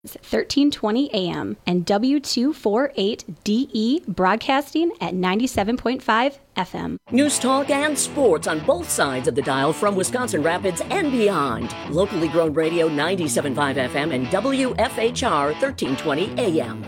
1320 AM and W248DE broadcasting at 97.5 FM. News talk and sports on both sides of the dial from Wisconsin Rapids and beyond. Locally grown radio 97.5 FM and WFHR 1320 AM.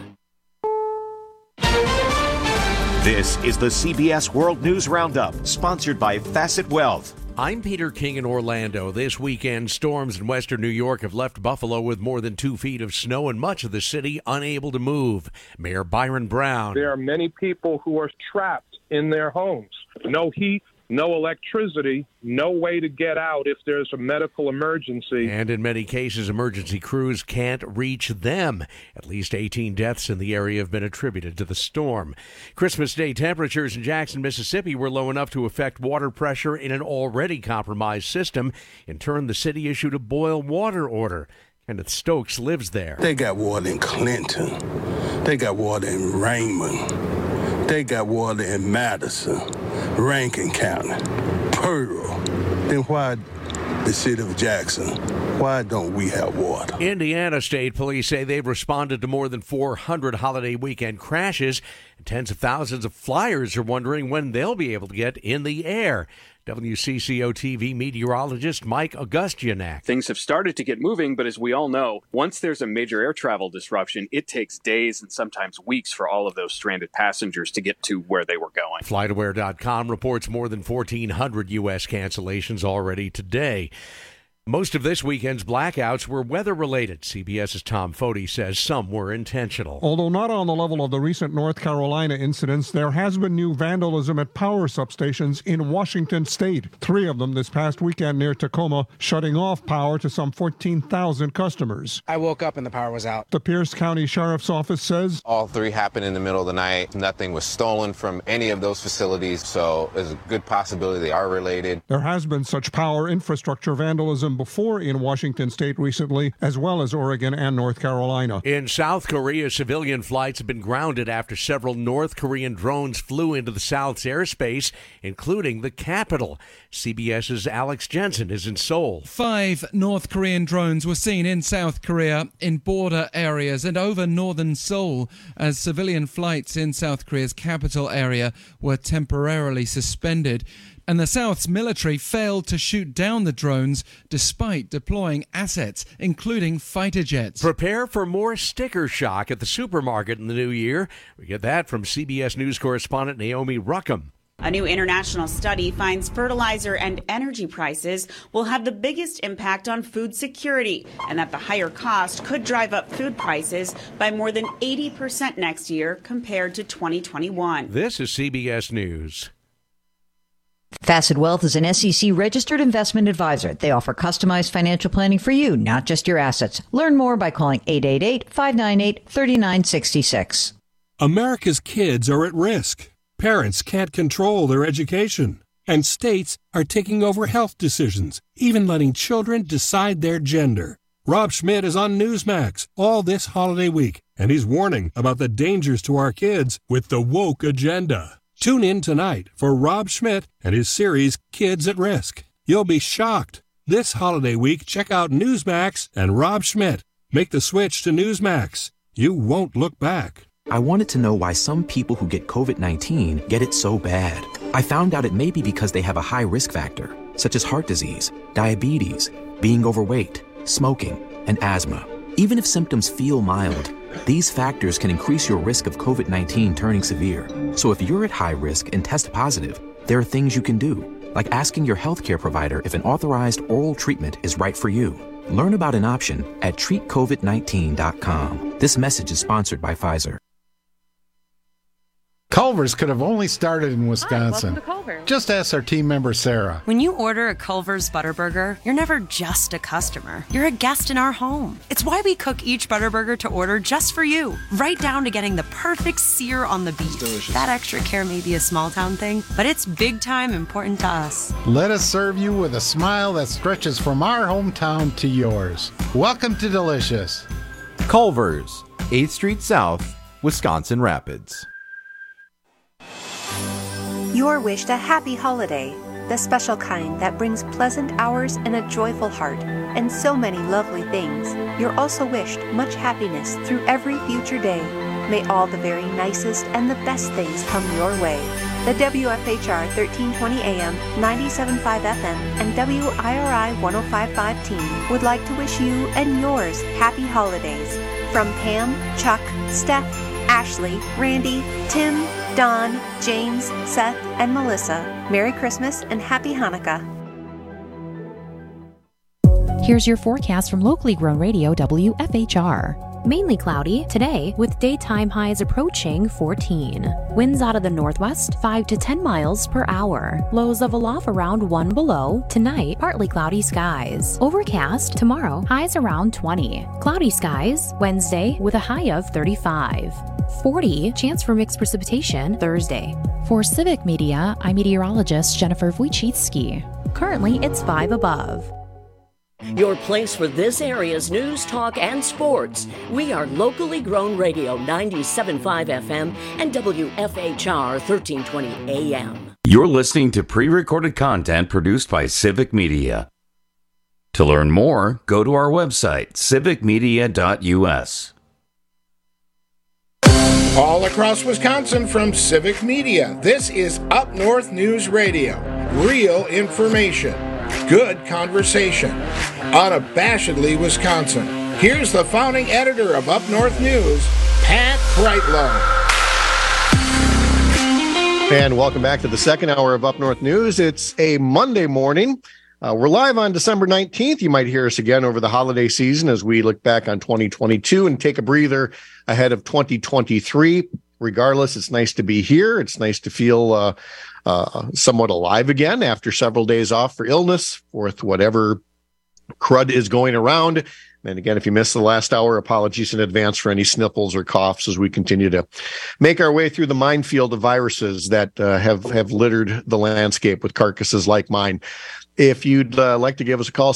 This is the CBS World News Roundup, sponsored by Facet Wealth. I'm Peter King in Orlando. This weekend, storms in western New York have left Buffalo with more than 2 feet of snow and much of the city unable to move. Mayor Byron Brown. There are many people who are trapped in their homes. No heat, no electricity, no way to get out if there's a medical emergency. And in many cases, emergency crews can't reach them. At least 18 deaths in the area have been attributed to the storm. Christmas Day temperatures in Jackson, Mississippi were low enough to affect water pressure in an already compromised system. In turn, the city issued a boil water order. Kenneth Stokes lives there. They got water in Clinton. They got water in Raymond. They got water in Madison, Rankin County, Pearl. Then why the city of Jackson? Why don't we have water? Indiana State Police say they've responded to more than 400 holiday weekend crashes. And tens of thousands of flyers are wondering when they'll be able to get in the air. WCCO-TV meteorologist Mike Augustianak. Things have started to get moving, but as we all know, once there's a major air travel disruption, it takes days and sometimes weeks for all of those stranded passengers to get to where they were going. FlightAware.com reports more than 1,400 U.S. cancellations already today. Most of this weekend's blackouts were weather-related. CBS's Tom Foti says some were intentional. Although not on the level of the recent North Carolina incidents, there has been new vandalism at power substations in Washington state. 3 of them this past weekend near Tacoma, shutting off power to some 14,000 customers. I woke up and the power was out. The Pierce County Sheriff's Office says all 3 happened in the middle of the night. Nothing was stolen from any of those facilities, so there's a good possibility they are related. There has been such power infrastructure vandalism before in Washington state recently, as well as Oregon and North Carolina. In South Korea, civilian flights have been grounded after several North Korean drones flew into the South's airspace, including the capital. CBS's Alex Jensen is in Seoul. 5 North Korean drones were seen in South Korea in border areas and over northern Seoul as civilian flights in South Korea's capital area were temporarily suspended. And the South's military failed to shoot down the drones despite deploying assets, including fighter jets. Prepare for more sticker shock at the supermarket in the new year. We get that from CBS News correspondent Naomi Ruckham. A new international study finds fertilizer and energy prices will have the biggest impact on food security, and that the higher cost could drive up food prices by more than 80% next year compared to 2021. This is CBS News. Facet Wealth is an SEC-registered investment advisor. They offer customized financial planning for you, not just your assets. Learn more by calling 888-598-3966. America's kids are at risk. Parents can't control their education. And states are taking over health decisions, even letting children decide their gender. Rob Schmidt is on Newsmax all this holiday week, and he's warning about the dangers to our kids with the woke agenda. Tune in tonight for Rob Schmidt and his series Kids at Risk. You'll be shocked. This holiday week, check out Newsmax and Rob Schmidt. Make the switch to Newsmax. You won't look back. I wanted to know why some people who get COVID-19 get it so bad. I found out it may be because they have a high risk factor, such as heart disease, diabetes, being overweight, smoking, and asthma. Even if symptoms feel mild, these factors can increase your risk of COVID-19 turning severe. So if you're at high risk and test positive, there are things you can do, like asking your healthcare provider if an authorized oral treatment is right for you. Learn about an option at treatcovid19.com. This message is sponsored by Pfizer. Culver's could have only started in Wisconsin. Welcome to Culver's. Just ask our team member, Sarah. When you order a Culver's Butterburger, you're never just a customer. You're a guest in our home. It's why we cook each Butterburger to order just for you, right down to getting the perfect sear on the beef. That extra care may be a small town thing, but it's big time important to us. Let us serve you with a smile that stretches from our hometown to yours. Welcome to Delicious. Culver's, 8th Street South, Wisconsin Rapids. You're wished a happy holiday the special kind that brings pleasant hours and a joyful heart, and so many lovely things. You're also wished much happiness through every future day. May all the very nicest and the best things come your way. The WFHR 1320 AM, 97.5 FM, and WIRI 105.5 team would like to wish you and yours happy holidays. From Pam, Chuck, Steph, Ashley, Randy, Tim, Don, James, Seth, and Melissa, Merry Christmas and Happy Hanukkah. Here's your forecast from locally grown radio WFHR. Mainly cloudy today with daytime highs approaching 14. Winds out of the northwest 5 to 10 miles per hour. Lows of aloft around 1 below. Tonight, partly cloudy skies. Overcast tomorrow, highs around 20. Cloudy skies Wednesday with a high of 35. 40 chance for mixed precipitation Thursday. For Civic Media, I'm meteorologist Jennifer Wojcicki. Currently, it's 5 above. Your place for this area's news, talk, and sports. We are locally grown radio 97.5 FM and WFHR 1320 AM. You're listening to pre-recorded content produced by Civic Media. To learn more, go to our website, civicmedia.us. All across Wisconsin from Civic Media, this is Up North News Radio. Real information. Good conversation. Unabashedly Wisconsin. Here's the founding editor of Up North News, Pat Brightlow. And welcome back to the second hour of Up North News. It's a Monday morning. We're live on December 19th. You might hear us again over the holiday season as we look back on 2022 and take a breather ahead of 2023. Regardless, it's nice to be here. It's nice to feel somewhat alive again after several days off for illness, with whatever crud is going around. And again, if you missed the last hour, apologies in advance for any sniffles or coughs as we continue to make our way through the minefield of viruses that have littered the landscape with carcasses like mine. If you'd like to give us a call,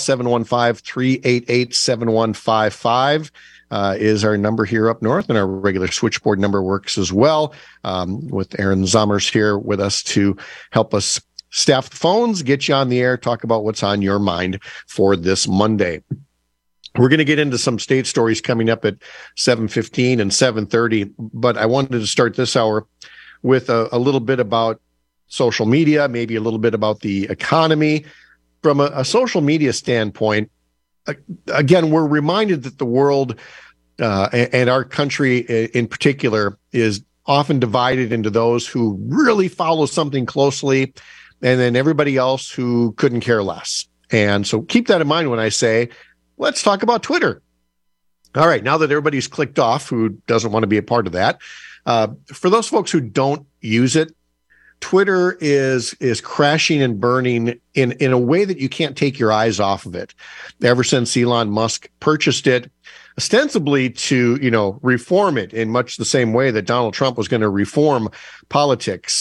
715-388-7155 is our number here up north, and our regular switchboard number works as well, with Aaron Zommers here with us to help us staff the phones, get you on the air, talk about what's on your mind for this Monday. We're going to get into some state stories coming up at 7:15 and 7:30, but I wanted to start this hour with a little bit about social media, maybe a little bit about the economy. From a social media standpoint, again, we're reminded that the world and our country in particular is often divided into those who really follow something closely and then everybody else who couldn't care less. And so keep that in mind when I say, let's talk about Twitter. All right, now that everybody's clicked off who doesn't want to be a part of that, for those folks who don't use it, Twitter is crashing and burning in a way that you can't take your eyes off of it. Ever since Elon Musk purchased it, ostensibly to, reform it in much the same way that Donald Trump was going to reform politics.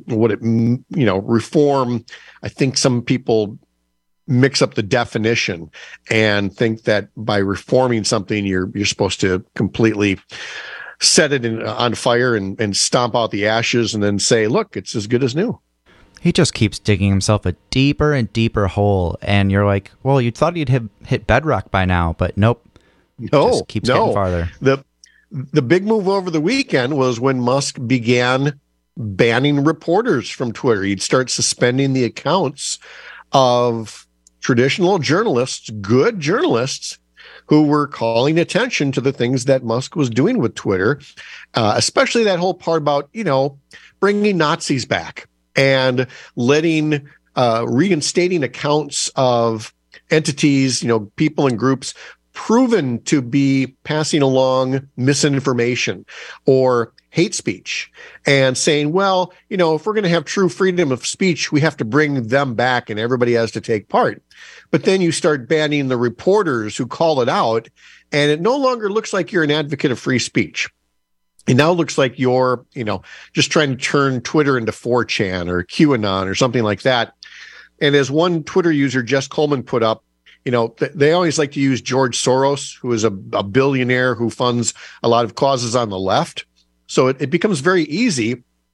Reform, I think some people mix up the definition and think that by reforming something, you're supposed to completely set it on fire and stomp out the ashes and then say, look, it's as good as new. He just keeps digging himself a deeper and deeper hole. And you're like, well, you thought he'd have hit bedrock by now, but nope. Just keeps getting farther. The big move over the weekend was when Musk began banning reporters from Twitter. He'd start suspending the accounts of traditional journalists, good journalists, who were calling attention to the things that Musk was doing with Twitter, especially that whole part about, bringing Nazis back and reinstating accounts of entities, people and groups proven to be passing along misinformation or hate speech, and saying, well, if we're going to have true freedom of speech, we have to bring them back and everybody has to take part. But then you start banning the reporters who call it out, and it no longer looks like you're an advocate of free speech. It now looks like you're, just trying to turn Twitter into 4chan or QAnon or something like that. And as one Twitter user, Jess Coleman, put up, they always like to use George Soros, who is a billionaire who funds a lot of causes on the left. So it becomes very easy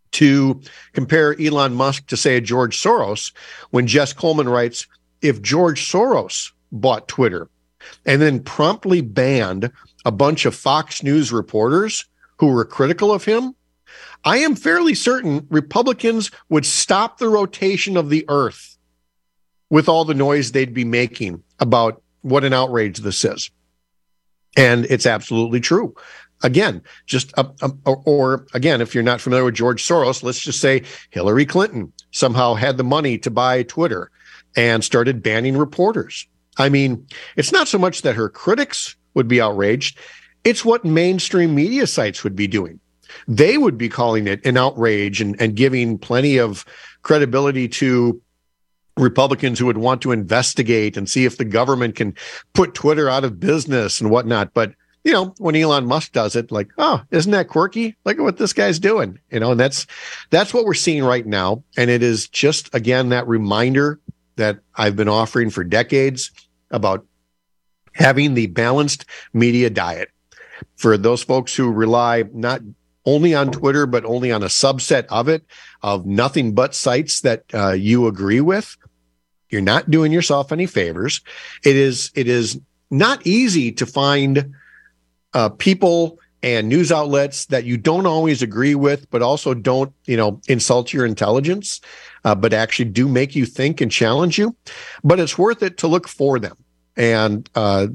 to compare Elon Musk to, say, George Soros, when Jess Coleman writes, if George Soros bought Twitter and then promptly banned a bunch of Fox News reporters who were critical of him, I am fairly certain Republicans would stop the rotation of the earth with all the noise they'd be making about what an outrage this is. And it's absolutely true. Again, again, if you're not familiar with George Soros, let's just say Hillary Clinton somehow had the money to buy Twitter and started banning reporters. I mean, it's not so much that her critics would be outraged. It's what mainstream media sites would be doing. They would be calling it an outrage and giving plenty of credibility to Republicans who would want to investigate and see if the government can put Twitter out of business and whatnot. But, you know, when Elon Musk does it, like, oh, isn't that quirky? Look at what this guy's doing. You know, and that's what we're seeing right now. And it is just, again, that reminder that I've been offering for decades about having the balanced media diet for those folks who rely not only on Twitter, but only on a subset of it, of nothing but sites that you agree with. You're not doing yourself any favors. It is not easy to find people and news outlets that you don't always agree with, but also don't, insult your intelligence, but actually do make you think and challenge you. But it's worth it to look for them. And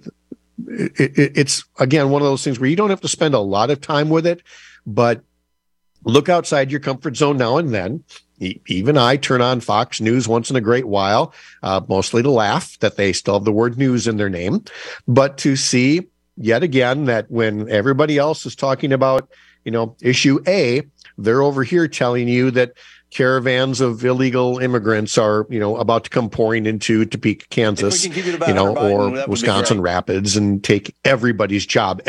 it's, again, one of those things where you don't have to spend a lot of time with it, but look outside your comfort zone now and then. Even I turn on Fox News once in a great while, mostly to laugh that they still have the word news in their name, but to see yet again that when everybody else is talking about, issue A, they're over here telling you that caravans of illegal immigrants are, about to come pouring into Topeka, Kansas, or Wisconsin Rapids and take everybody's job.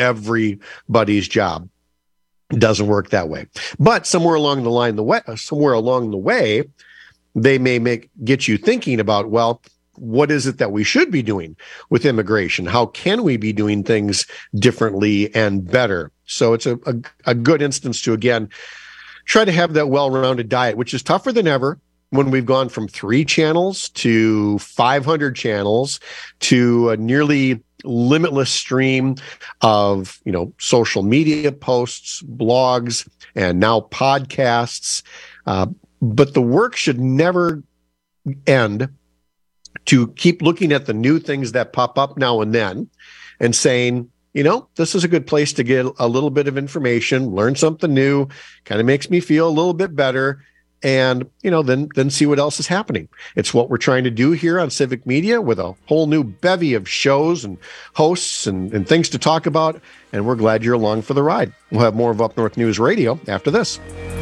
It doesn't work that way. But somewhere along the way, they may get you thinking about, well, what is it that we should be doing with immigration? How can we be doing things differently and better? So it's a good instance to, again, try to have that well-rounded diet, which is tougher than ever when we've gone from 3 channels to 500 channels to a nearly limitless stream of, social media posts, blogs, and now podcasts. But the work should never end to keep looking at the new things that pop up now and then and saying, this is a good place to get a little bit of information, learn something new, kind of makes me feel a little bit better. And, then see what else is happening. It's what we're trying to do here on Civic Media with a whole new bevy of shows and hosts and things to talk about. And we're glad you're along for the ride. We'll have more of Up North News Radio after this.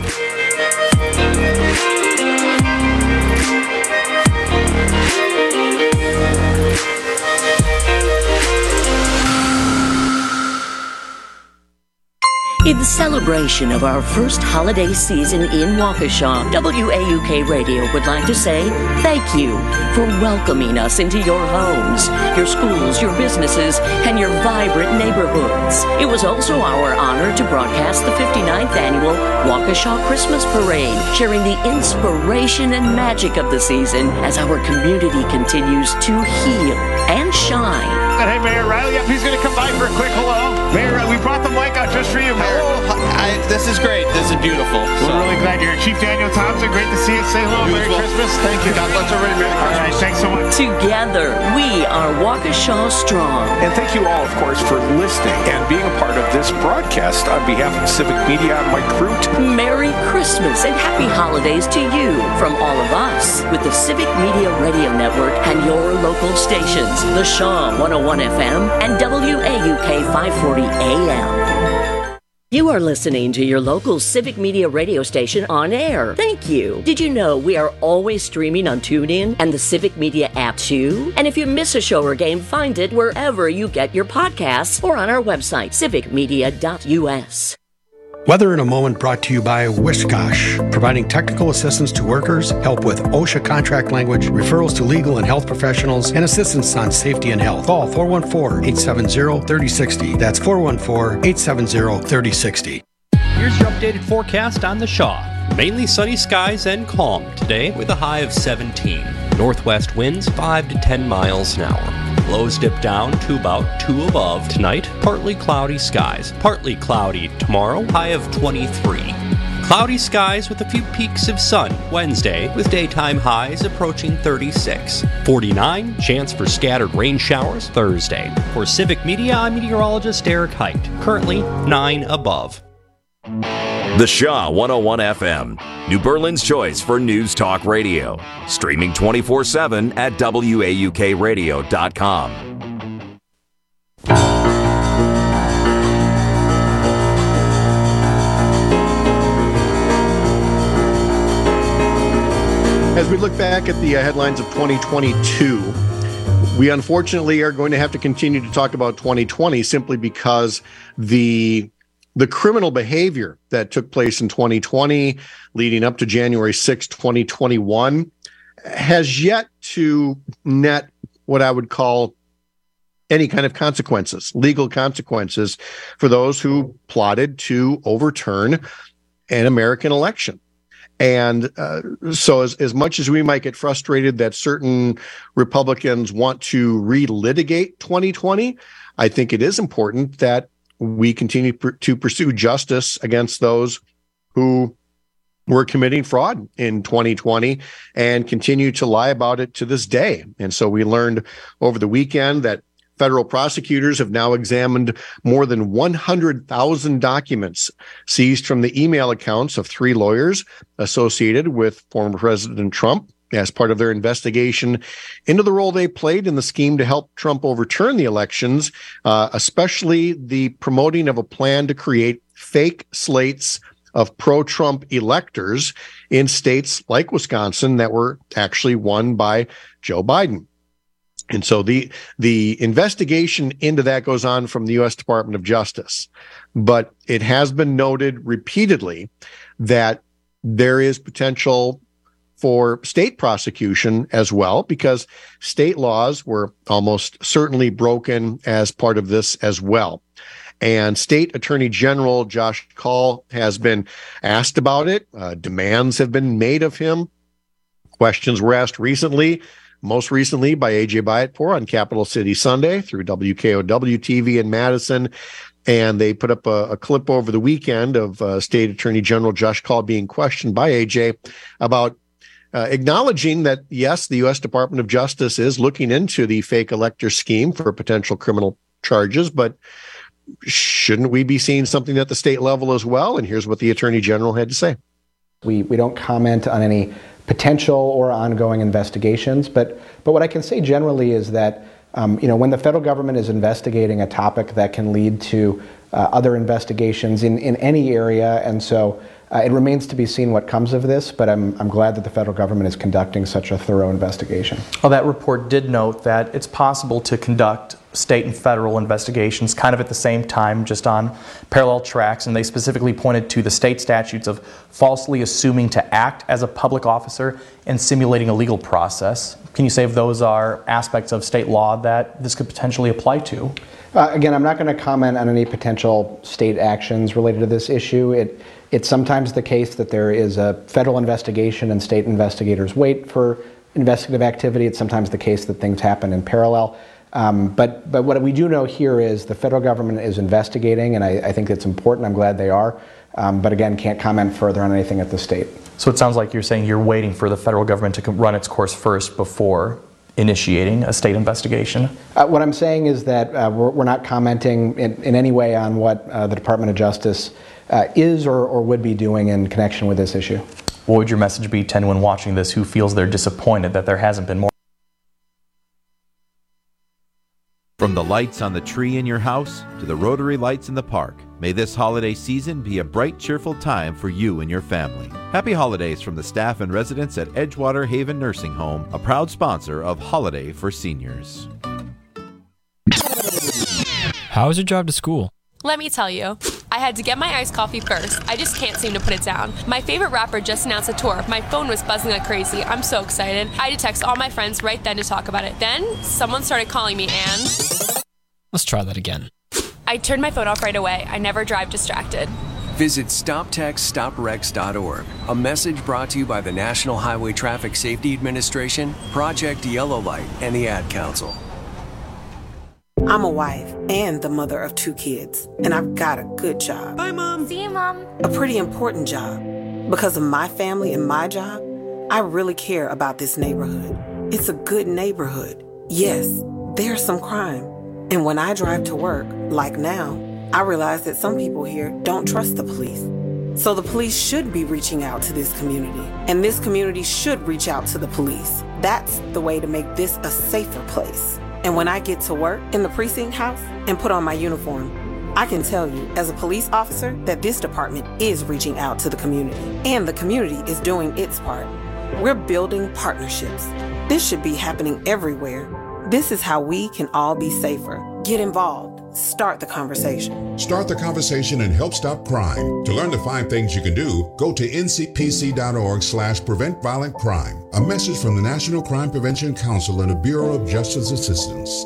In celebration of our first holiday season in Waukesha, WAUK Radio would like to say thank you for welcoming us into your homes, your schools, your businesses, and your vibrant neighborhoods. It was also our honor to broadcast the 59th annual Waukesha Christmas Parade, sharing the inspiration and magic of the season as our community continues to heal and shine. Hey, Mayor Riley, he's going to come by for a quick hello. Mayor, we brought the mic out just for you, Mayor. This is great. This is beautiful. We're really glad you're here. Chief Daniel Thompson, great to see you. Say hello. Merry Christmas. Thank you. God bless everybody. Merry Christmas. All right, thanks so much. Together, we are Waukesha Strong. And thank you all, of course, for listening and being a part of this broadcast. On behalf of Civic Media, I'm Mike Crute. Merry Christmas and happy holidays to you from all of us with the Civic Media Radio Network and your local stations, The Shaw 101 FM and WAUK 540 AM. You are listening to your local Civic Media radio station on air. Thank you. Did you know we are always streaming on TuneIn and the Civic Media app too? And if you miss a show or game, find it wherever you get your podcasts or on our website, civicmedia.us. Weather in a Moment brought to you by Wishkosh, providing technical assistance to workers, help with OSHA contract language, referrals to legal and health professionals, and assistance on safety and health. Call 414-870-3060. That's 414-870-3060. Here's your updated forecast on the Shaw. Mainly sunny skies and calm today with a high of 17. Northwest winds 5 to 10 miles an hour. Lows dip down to about 2 above. Tonight, partly cloudy skies. Partly cloudy tomorrow, high of 23. Cloudy skies with a few peaks of sun Wednesday with daytime highs approaching 36. 49, chance for scattered rain showers Thursday. For Civic Media, I'm meteorologist Eric Height. Currently 9 above. The Shaw 101 FM, New Berlin's choice for news talk radio. Streaming 24/7 at WAUKradio.com. As we look back at the headlines of 2022, we unfortunately are going to have to continue to talk about 2020 simply because the criminal behavior that took place in 2020 leading up to January 6, 2021 has yet to net what I would call any kind of consequences, legal consequences for those who plotted to overturn an American election. And so as much as we might get frustrated that certain Republicans want to relitigate 2020, I think it is important that we continue to pursue justice against those who were committing fraud in 2020 and continue to lie about it to this day. And so we learned over the weekend that federal prosecutors have now examined more than 100,000 documents seized from the email accounts of 3 lawyers associated with former President Trump as part of their investigation into the role they played in the scheme to help Trump overturn the elections, especially the promoting of a plan to create fake slates of pro-Trump electors in states like Wisconsin that were actually won by Joe Biden. And so the investigation into that goes on from the U.S. Department of Justice. But it has been noted repeatedly that there is potential for state prosecution as well, because state laws were almost certainly broken as part of this as well. And State Attorney General Josh Kaul has been asked about it. Demands have been made of him. Questions were asked recently, most recently by AJ Bayatpour on Capital City Sunday through WKOW TV in Madison. And they put up a clip over the weekend of State Attorney General Josh Kaul being questioned by AJ about acknowledging that, yes, the U.S. Department of Justice is looking into the fake elector scheme for potential criminal charges, but shouldn't we be seeing something at the state level as well? And here's what the Attorney General had to say. We don't comment on any potential or ongoing investigations, but what I can say generally is that when the federal government is investigating a topic that can lead to other investigations in any area, and so it remains to be seen what comes of this, but I'm glad that the federal government is conducting such a thorough investigation. Well, that report did note that it's possible to conduct state and federal investigations kind of at the same time, just on parallel tracks, and they specifically pointed to the state statutes of falsely assuming to act as a public officer and simulating a legal process. Can you say if those are aspects of state law that this could potentially apply to? Again, I'm not going to comment on any potential state actions related to this issue. It's sometimes the case that there is a federal investigation and state investigators wait for investigative activity. It's sometimes the case that things happen in parallel. But what we do know here is the federal government is investigating, and I think it's important. I'm glad they are. But again, can't comment further on anything at the state. So it sounds like you're saying you're waiting for the federal government to run its course first before initiating a state investigation? What I'm saying is that we're not commenting in any way on what the Department of Justice is or would be doing in connection with this issue. What would your message be to anyone watching this who feels they're disappointed that there hasn't been more? From the lights on the tree in your house to the rotary lights in the park, may this holiday season be a bright, cheerful time for you and your family. Happy holidays from the staff and residents at Edgewater Haven Nursing Home, a proud sponsor of Holiday for Seniors. How was your drive to school? Let me tell you, I had to get my iced coffee first. I just can't seem to put it down. My favorite rapper just announced a tour. My phone was buzzing like crazy. I'm so excited. I had to text all my friends right then to talk about it. Then, someone started calling me and... Let's try that again. I turned my phone off right away. I never drive distracted. Visit StopTextsStopWrecks.org. A message brought to you by the National Highway Traffic Safety Administration, Project Yellow Light, and the Ad Council. I'm a wife and the mother of 2 kids, and I've got a good job. Bye, Mom. See you, Mom. A pretty important job. Because of my family and my job, I really care about this neighborhood. It's a good neighborhood. Yes, there's some crime. And when I drive to work, like now, I realize that some people here don't trust the police. So the police should be reaching out to this community, and this community should reach out to the police. That's the way to make this a safer place. And when I get to work in the precinct house and put on my uniform, I can tell you as a police officer that this department is reaching out to the community, and the community is doing its part. We're building partnerships. This should be happening everywhere. This is how we can all be safer. Get involved. Start the conversation. Start the conversation and help stop crime. To learn the 5 things you can do, go to ncpc.org/prevent violent crime. A message from the National Crime Prevention Council and the Bureau of Justice Assistance.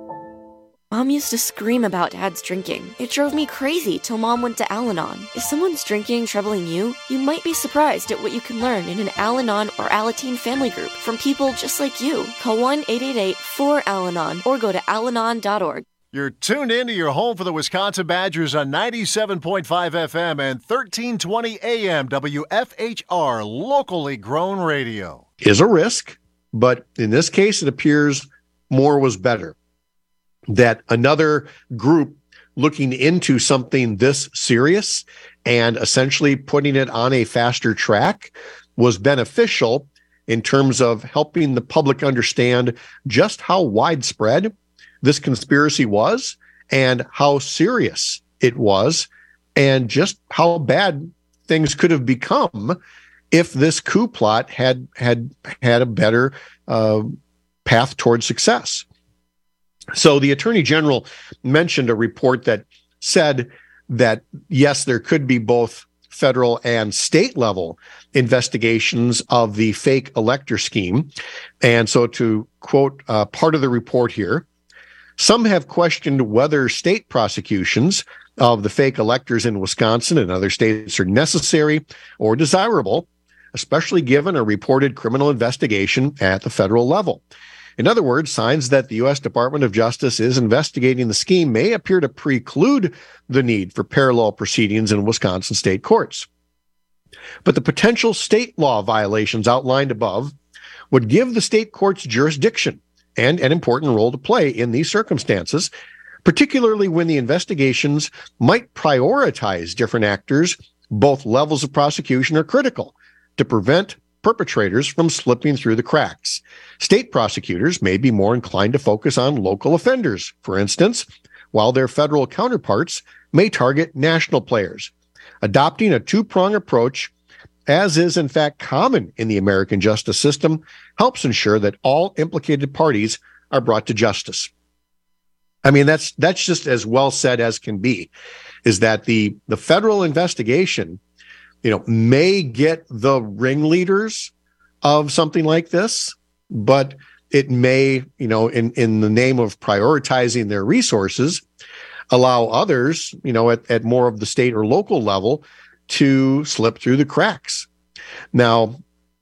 Mom used to scream about Dad's drinking. It drove me crazy till Mom went to Al-Anon. If someone's drinking troubling you, you might be surprised at what you can learn in an Al-Anon or Alateen family group from people just like you. Call 1-888-4-AL-ANON or go to alanon.org. You're tuned into your home for the Wisconsin Badgers on 97.5 FM and 1320 AM WFHR, locally grown radio. Is a risk, but in this case, it appears more was better. That another group looking into something this serious and essentially putting it on a faster track was beneficial in terms of helping the public understand just how widespread this conspiracy was and how serious it was and just how bad things could have become if this coup plot had a better path towards success. So the Attorney General mentioned a report that said that, yes, there could be both federal and state level investigations of the fake elector scheme. And so to quote part of the report here, some have questioned whether state prosecutions of the fake electors in Wisconsin and other states are necessary or desirable, especially given a reported criminal investigation at the federal level. In other words, signs that the U.S. Department of Justice is investigating the scheme may appear to preclude the need for parallel proceedings in Wisconsin state courts. But the potential state law violations outlined above would give the state courts jurisdiction and an important role to play in these circumstances, particularly when the investigations might prioritize different actors. Both levels of prosecution are critical to prevent perpetrators from slipping through the cracks. State prosecutors may be more inclined to focus on local offenders, for instance, while their federal counterparts may target national players. Adopting a two-pronged approach, as is in fact common in the American justice system, helps ensure that all implicated parties are brought to justice. I mean, that's just as well said as can be, is that the federal investigation, may get the ringleaders of something like this, but it may, in the name of prioritizing their resources, allow others, at more of the state or local level to slip through the cracks. Now,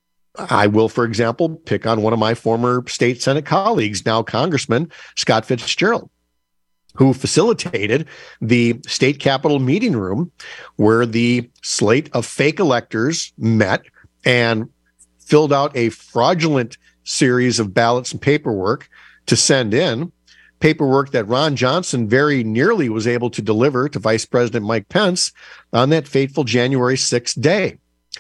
I will, for example, pick on one of my former state Senate colleagues, now Congressman Scott Fitzgerald, who facilitated the state capitol meeting room where the slate of fake electors met and filled out a fraudulent series of ballots and paperwork to send in, paperwork that Ron Johnson very nearly was able to deliver to Vice President Mike Pence on that fateful January 6th day.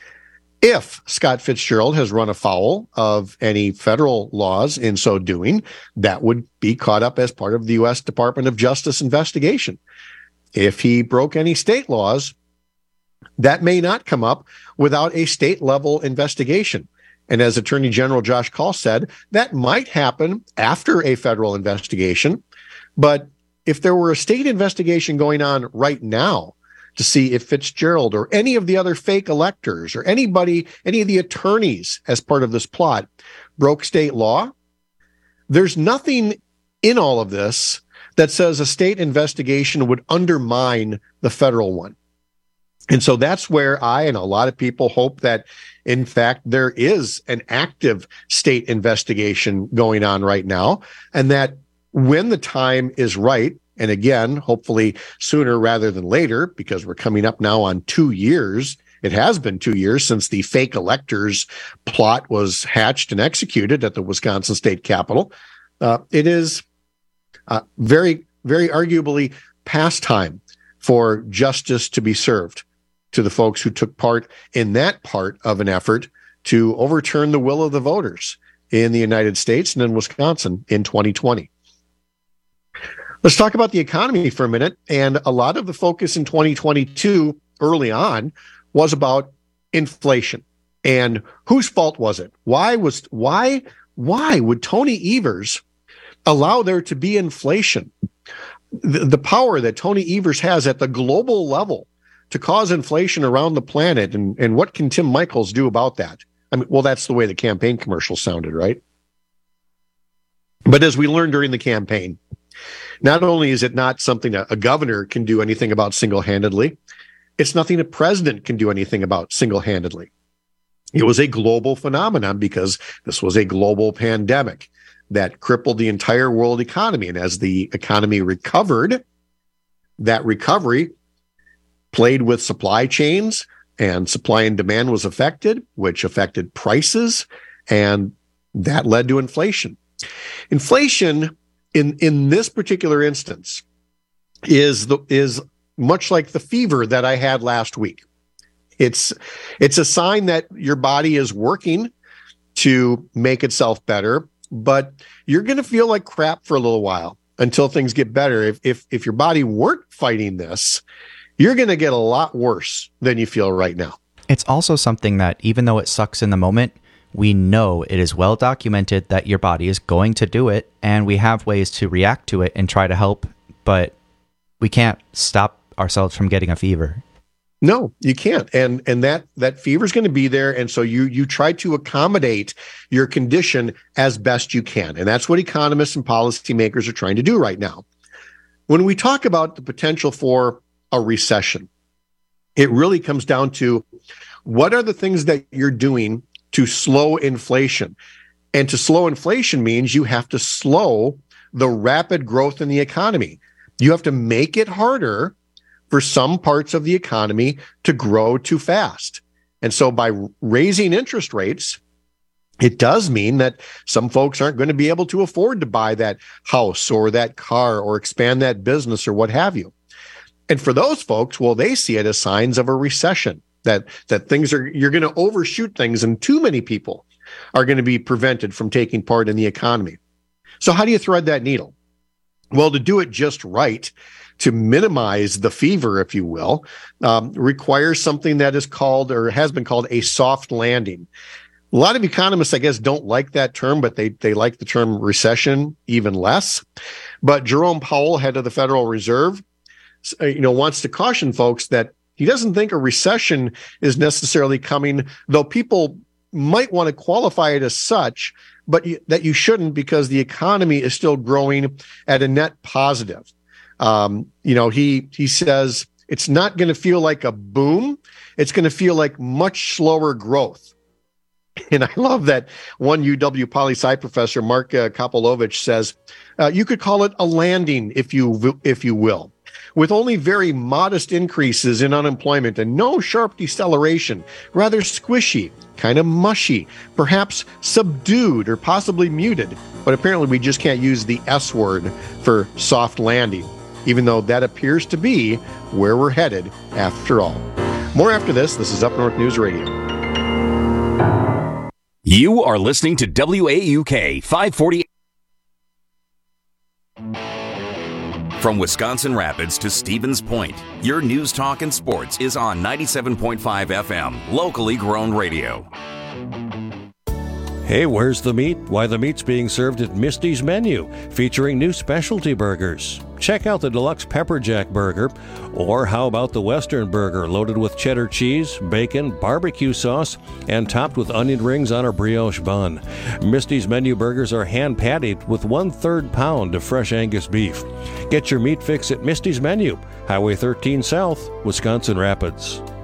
If Scott Fitzgerald has run afoul of any federal laws in so doing, that would be caught up as part of the U.S. Department of Justice investigation. If he broke any state laws, that may not come up without a state-level investigation. And as Attorney General Josh Kaul said, that might happen after a federal investigation. But if there were a state investigation going on right now to see if Fitzgerald or any of the other fake electors or any of the attorneys as part of this plot broke state law, there's nothing in all of this that says a state investigation would undermine the federal one. And so that's where I and a lot of people hope that, in fact, there is an active state investigation going on right now, and that when the time is right, and again, hopefully sooner rather than later, because we're coming up now on 2 years. It has been 2 years since the fake electors plot was hatched and executed at the Wisconsin State Capitol. It is very, very arguably past time for justice to be served to the folks who took part in that part of an effort to overturn the will of the voters in the United States and in Wisconsin in 2020. Let's talk about the economy for a minute. And a lot of the focus in 2022 early on was about inflation. And whose fault was it? Why would Tony Evers allow there to be inflation? The power that Tony Evers has at the global level to cause inflation around the planet, and what can Tim Michels do about that? I mean, well, that's the way the campaign commercial sounded, right? But as we learned during the campaign, not only is it not something a governor can do anything about single-handedly, it's nothing a president can do anything about single-handedly. It was a global phenomenon because this was a global pandemic that crippled the entire world economy. And as the economy recovered, that recovery played with supply chains, and supply and demand was affected, which affected prices, and that led to inflation. Inflation in this particular instance is much like the fever that I had last week. It's a sign that your body is working to make itself better, but you're going to feel like crap for a little while until things get better. If your body weren't fighting this, you're going to get a lot worse than you feel right now. It's also something that, even though it sucks in the moment, we know it is well documented that your body is going to do it, and we have ways to react to it and try to help, but we can't stop ourselves from getting a fever. No, you can't. And that fever is going to be there. And so you try to accommodate your condition as best you can. And that's what economists and policymakers are trying to do right now. When we talk about the potential for a recession, it really comes down to what are the things that you're doing to slow inflation. And to slow inflation means you have to slow the rapid growth in the economy. You have to make it harder for some parts of the economy to grow too fast. And so by raising interest rates, it does mean that some folks aren't going to be able to afford to buy that house or that car or expand that business or what have you. And for those folks, well, they see it as signs of a recession, that you're going to overshoot things and too many people are going to be prevented from taking part in the economy. So how do you thread that needle? Well, to do it just right, to minimize the fever, if you will, requires something that is called, or has been called, a soft landing. A lot of economists, I guess, don't like that term, but they like the term recession even less. But Jerome Powell, head of the Federal Reserve, wants to caution folks that he doesn't think a recession is necessarily coming, though people might want to qualify it as such, but that you shouldn't, because the economy is still growing at a net positive. He says it's not going to feel like a boom. It's going to feel like much slower growth. And I love that one UW Poli-Sci professor, Mark Kopolovich, says, you could call it a landing, if you will, with only very modest increases in unemployment and no sharp deceleration, rather squishy, kind of mushy, perhaps subdued or possibly muted. But apparently we just can't use the S word for soft landing, even though that appears to be where we're headed after all. More after this. This is Up North News Radio. You are listening to WAUK 540. From Wisconsin Rapids to Stevens Point, your news, talk, and sports is on 97.5 FM, locally grown radio. Hey, where's the meat? Why, the meat's being served at Misty's Menu, featuring new specialty burgers. Check out the Deluxe Pepper Jack Burger, or how about the Western Burger, loaded with cheddar cheese, bacon, barbecue sauce, and topped with onion rings on a brioche bun. Misty's Menu burgers are hand-patted with 1/3 pound of fresh Angus beef. Get your meat fix at Misty's Menu, Highway 13 South, Wisconsin Rapids.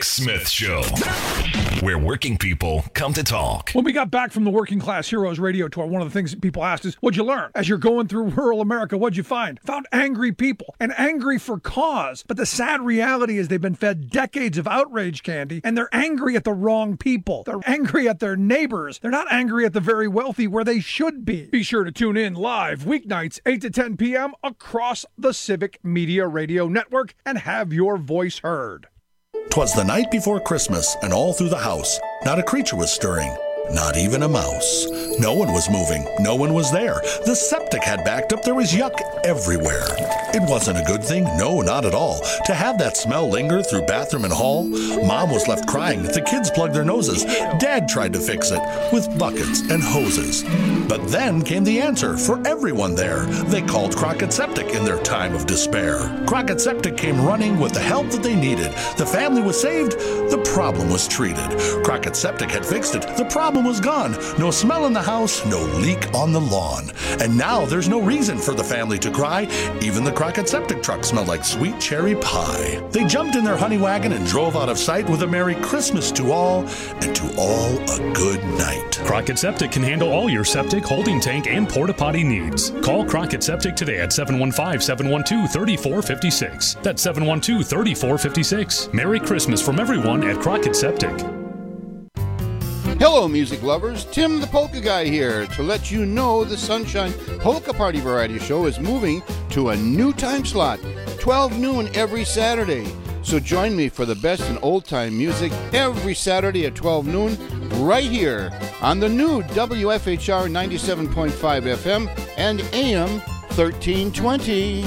Rick Smith Show, where working people come to talk. When we got back from the Working Class Heroes radio tour, one of the things that people asked is, what'd you learn? As you're going through rural America, what'd you find? Found angry people, and angry for cause. But the sad reality is they've been fed decades of outrage candy, and they're angry at the wrong people. They're angry at their neighbors. They're not angry at the very wealthy where they should be. Be sure to tune in live weeknights 8 to 10 p.m. across the Civic Media Radio Network and have your voice heard. 'Twas the night before Christmas, and all through the house, not a creature was stirring, not even a mouse. No one was moving, no one was there. The septic had backed up, there was yuck everywhere. It wasn't a good thing, no, not at all, to have that smell linger through bathroom and hall. Mom was left crying, the kids plugged their noses. Dad tried to fix it with buckets and hoses. But then came the answer for everyone there. They called Crockett Septic in their time of despair. Crockett Septic came running with the help that they needed. The family was saved, the problem was treated. Crockett Septic had fixed it, the problem was gone. No smell in the house, no leak on the lawn. And now there's no reason for the family to cry. Even the Crockett Septic truck smelled like sweet cherry pie. They jumped in their honey wagon and drove out of sight with a Merry Christmas to all, and to all a good night. Crockett Septic can handle all your septic, holding tank, and porta potty needs. Call Crockett Septic today at 715-712-3456. That's 712-3456. Merry Christmas from everyone at Crockett Septic. Hello, music lovers. Tim the Polka Guy here to let you know the Sunshine Polka Party Variety Show is moving to a new time slot, 12 noon every Saturday. So join me for the best in old-time music every Saturday at 12 noon right here on the new WFHR 97.5 FM and AM 1320.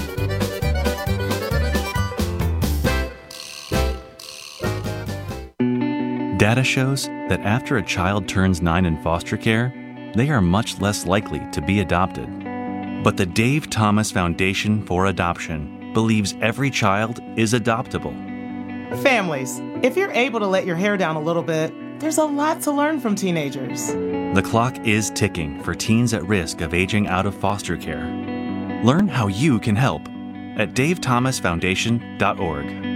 Data shows that after a child turns 9 in foster care, they are much less likely to be adopted. But the Dave Thomas Foundation for Adoption believes every child is adoptable. Families, if you're able to let your hair down a little bit, there's a lot to learn from teenagers. The clock is ticking for teens at risk of aging out of foster care. Learn how you can help at davethomasfoundation.org.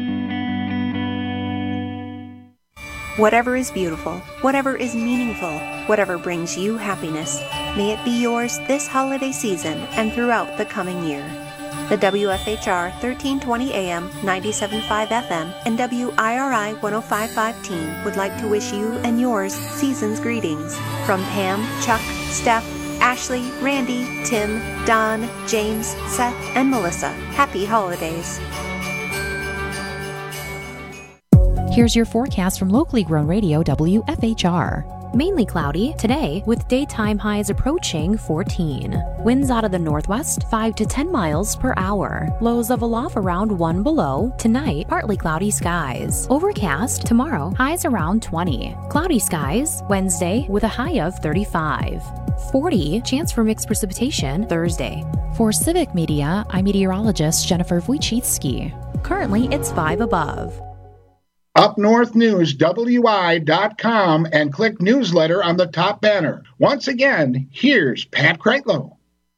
Whatever is beautiful, whatever is meaningful, whatever brings you happiness, may it be yours this holiday season and throughout the coming year. The WFHR 1320 AM, 97.5 FM, and WIRI 105.5 team would like to wish you and yours season's greetings. From Pam, Chuck, Steph, Ashley, Randy, Tim, Don, James, Seth, and Melissa. Happy holidays. Here's your forecast from locally grown radio WFHR. Mainly cloudy today with daytime highs approaching 14. Winds out of the northwest 5 to 10 miles per hour. Lows of aloft around 1 below. Tonight, partly cloudy skies. Overcast tomorrow, highs around 20. Cloudy skies Wednesday with a high of 35. 40 chance for mixed precipitation Thursday. For Civic Media, I'm meteorologist Jennifer Wojcicki. Currently, it's 5 above. Up North News, WI.com, and click newsletter on the top banner. Once again, here's Pat Kreitlow.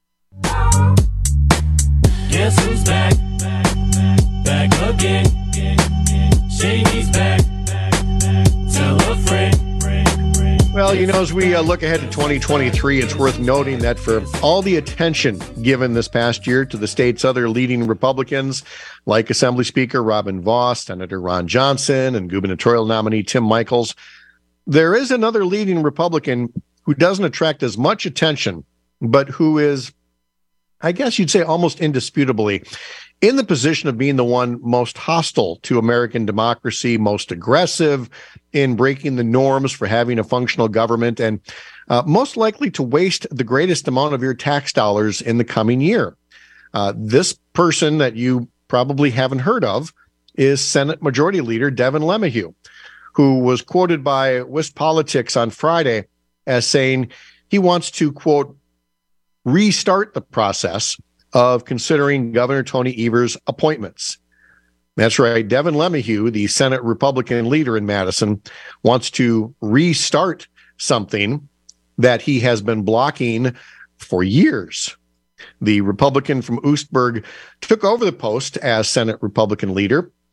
Guess who's back? Back again. Shady's back. Tell a friend. Well, you know, as we look ahead to 2023, it's worth noting that for all the attention given this past year to the state's other leading Republicans, like Assembly Speaker Robin Vos, Senator Ron Johnson, and gubernatorial nominee Tim Michels, there is another leading Republican who doesn't attract as much attention, but who is, I guess you'd say, almost indisputably in the position of being the one most hostile to American democracy, most aggressive in breaking the norms for having a functional government, and most likely to waste the greatest amount of your tax dollars in the coming year. This person that you probably haven't heard of is Senate Majority Leader Devin LeMahieu, who was quoted by WisPolitics on Friday as saying he wants to, quote, restart the process of considering Governor Tony Evers' appointments. That's right. Devin LeMahieu, the Senate Republican leader in Madison, wants to restart something that he has been blocking for years. The Republican from Oostburg took over the post as Senate Republican leader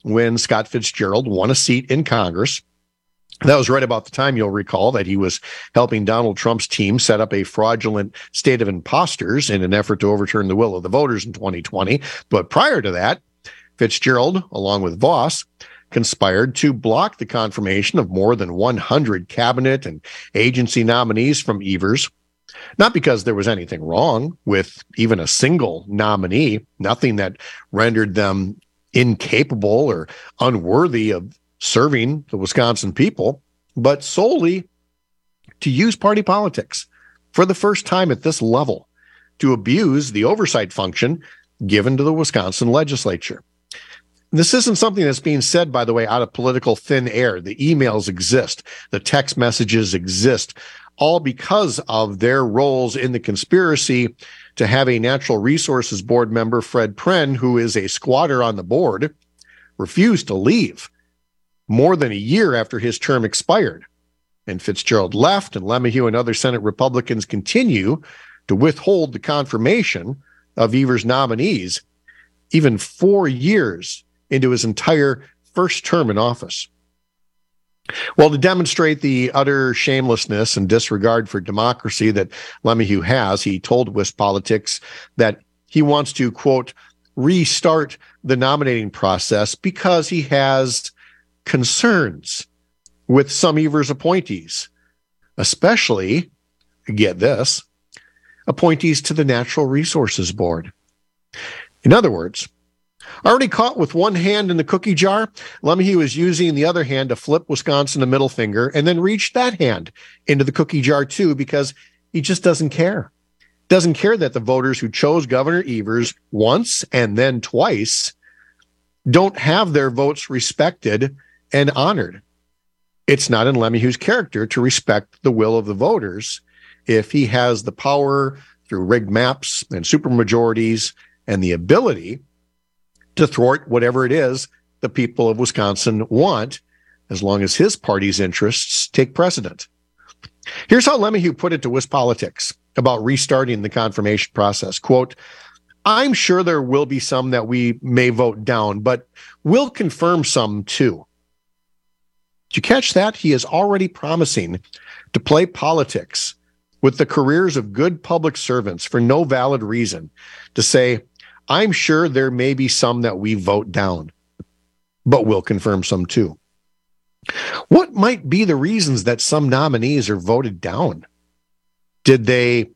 when Scott Fitzgerald won a seat in Congress. That was right about the time, you'll recall, that he was helping Donald Trump's team set up a fraudulent state of imposters in an effort to overturn the will of the voters in 2020. But prior to that, Fitzgerald, along with Voss, conspired to block the confirmation of more than 100 cabinet and agency nominees from Evers. Not because there was anything wrong with even a single nominee, nothing that rendered them incapable or unworthy of serving the Wisconsin people, but solely to use party politics for the first time at this level to abuse the oversight function given to the Wisconsin legislature. This isn't something that's being said, by the way, out of political thin air. The emails exist, the text messages exist, all because of their roles in the conspiracy to have a Natural Resources Board member, Fred Pren, who is a squatter on the board, refuse to leave more than a year after his term expired. And Fitzgerald left, and LeMahieu and other Senate Republicans continue to withhold the confirmation of Evers' nominees even 4 years into his entire first term in office. Well, to demonstrate the utter shamelessness and disregard for democracy that LeMahieu has, he told WisPolitics that he wants to, quote, restart the nominating process because he has concerns with some Evers appointees, especially, get this, appointees to the Natural Resources Board. In other words, already caught with one hand in the cookie jar, LeMahieu is using the other hand to flip Wisconsin a middle finger and then reach that hand into the cookie jar too, because he just doesn't care. Doesn't care that the voters who chose Governor Evers once and then twice don't have their votes respected and honored. It's not in LeMahieu's character to respect the will of the voters if he has the power through rigged maps and supermajorities and the ability to thwart whatever it is the people of Wisconsin want, as long as his party's interests take precedent. Here's how LeMahieu put it to WisPolitics about restarting the confirmation process. Quote, I'm sure there will be some that we may vote down, but we'll confirm some too. Did you catch that? He is already promising to play politics with the careers of good public servants for no valid reason, to say, I'm sure there may be some that we vote down, but we'll confirm some too. What might be the reasons that some nominees are voted down? Did they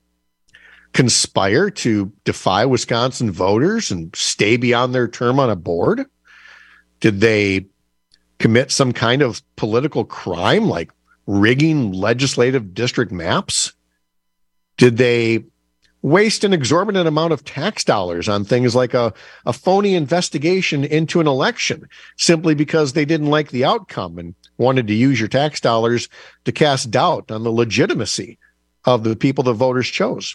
conspire to defy Wisconsin voters and stay beyond their term on a board? Did they commit some kind of political crime like rigging legislative district maps? Did they waste an exorbitant amount of tax dollars on things like a phony investigation into an election simply because they didn't like the outcome and wanted to use your tax dollars to cast doubt on the legitimacy of the people the voters chose?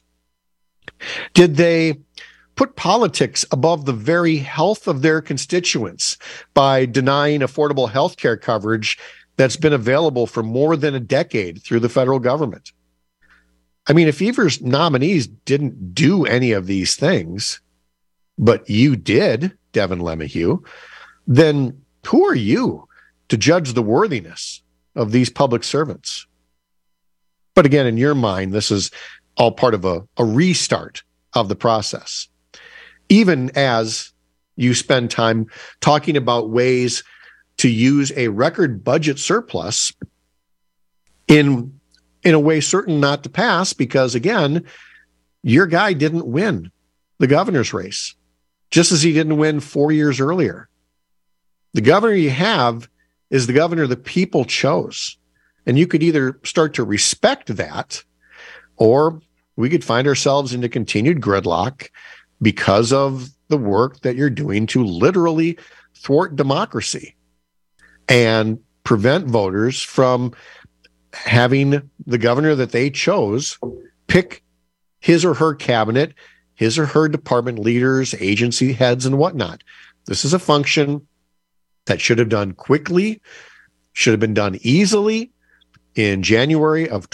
Did they put politics above the very health of their constituents by denying affordable health care coverage that's been available for more than a decade through the federal government? I mean, if Evers' nominees didn't do any of these things, but you did, Devin LeMahieu, then who are you to judge the worthiness of these public servants? But again, in your mind, this is all part of a restart of the process. Even as you spend time talking about ways to use a record budget surplus in a way certain not to pass, because again, your guy didn't win the governor's race, just as he didn't win 4 years earlier. The governor you have is the governor the people chose. And you could either start to respect that, or we could find ourselves into continued gridlock because of the work that you're doing to literally thwart democracy and prevent voters from having the governor that they chose pick his or her cabinet, his or her department leaders, agency heads, and whatnot. This is a function that should have done quickly, should have been done easily in January of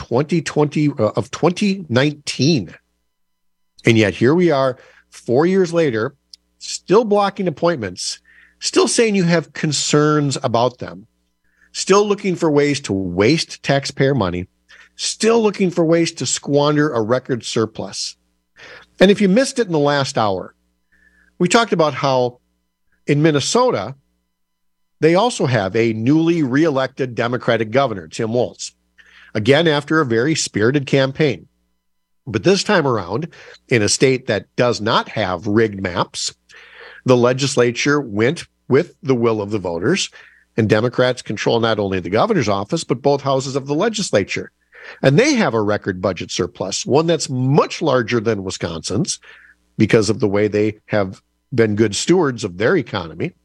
2019. And yet here we are 4 years later, still blocking appointments, still saying you have concerns about them, still looking for ways to waste taxpayer money, still looking for ways to squander a record surplus. And if you missed it in the last hour, we talked about how in Minnesota, they also have a newly reelected Democratic governor, Tim Walz, again after a very spirited campaign. But this time around, in a state that does not have rigged maps, the legislature went with the will of the voters, and Democrats control not only the governor's office, but both houses of the legislature. And they have a record budget surplus, one that's much larger than Wisconsin's because of the way they have been good stewards of their economy.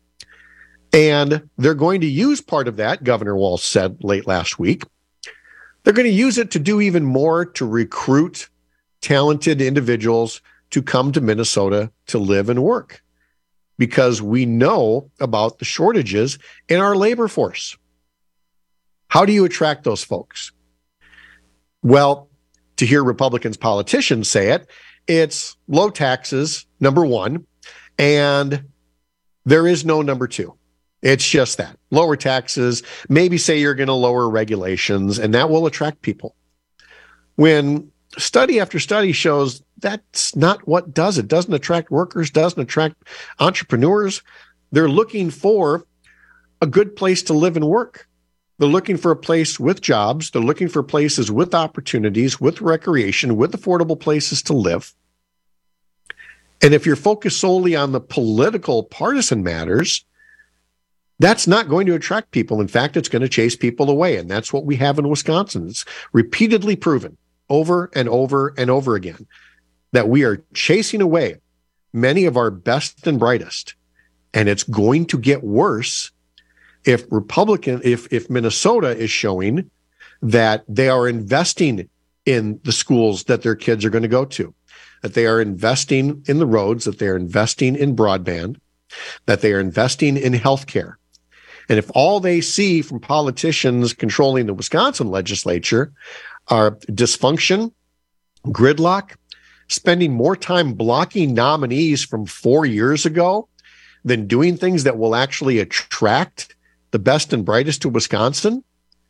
And they're going to use part of that, Governor Walz said late last week. They're going to use it to do even more to recruit talented individuals to come to Minnesota to live and work, because we know about the shortages in our labor force. How do you attract those folks? Well, to hear Republicans politicians say it, it's low taxes, number one, and there is no number two. It's just that. Lower taxes, maybe say you're going to lower regulations, and that will attract people. When study after study shows that's not what does it. Doesn't attract workers, doesn't attract entrepreneurs. They're looking for a good place to live and work. They're looking for a place with jobs. They're looking for places with opportunities, with recreation, with affordable places to live. And if you're focused solely on the political partisan matters, that's not going to attract people. In fact, it's going to chase people away. And that's what we have in Wisconsin. It's repeatedly proven over and over and over again that we are chasing away many of our best and brightest. And it's going to get worse if Minnesota is showing that they are investing in the schools that their kids are going to go to, that they are investing in the roads, that they are investing in broadband, that they are investing in healthcare. And if all they see from politicians controlling the Wisconsin legislature are dysfunction, gridlock, spending more time blocking nominees from 4 years ago than doing things that will actually attract the best and brightest to Wisconsin,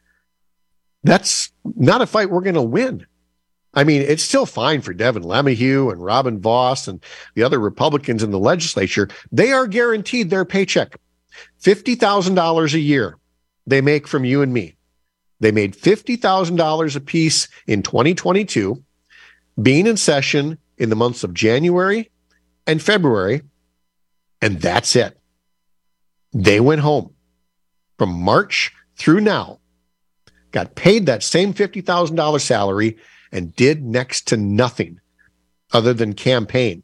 that's not a fight we're going to win. I mean, it's still fine for Devin LeMahieu and Robin Vos and the other Republicans in the legislature. They are guaranteed their paycheck. $50,000 a year they make from you and me. They made $50,000 apiece in 2022, being in session in the months of January and February, and that's it. They went home from March through now, got paid that same $50,000 salary, and did next to nothing other than campaign.